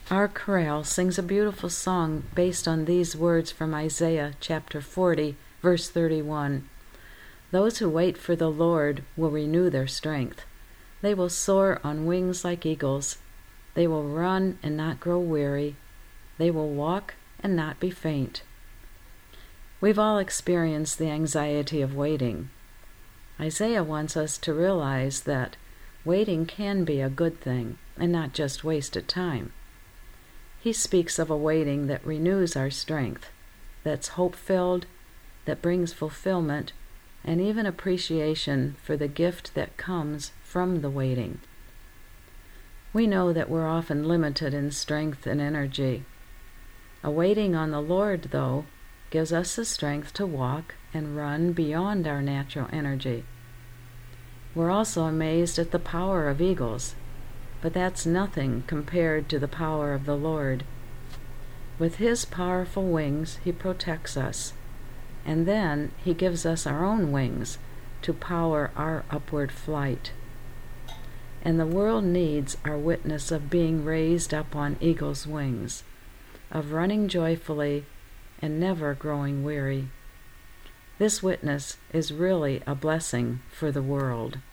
Our chorale sings a beautiful song based on these words from Isaiah chapter 40, verse 31. Those who wait for the Lord will renew their strength. They will soar on wings like eagles. They will run and not grow weary. They will walk and not be faint. We've all experienced the anxiety of waiting. Isaiah wants us to realize that waiting can be a good thing and not just wasted time. He speaks of a waiting that renews our strength, that's hope-filled, that brings fulfillment, and even appreciation for the gift that comes from the waiting. We know that we're often limited in strength and energy. A waiting on the Lord, though, gives us the strength to walk and run beyond our natural energy. We're also amazed at the power of eagles, but that's nothing compared to the power of the Lord. With His powerful wings, He protects us, and then He gives us our own wings to power our upward flight. And the world needs our witness of being raised up on eagle's wings, of running joyfully and never growing weary. This witness is really a blessing for the world.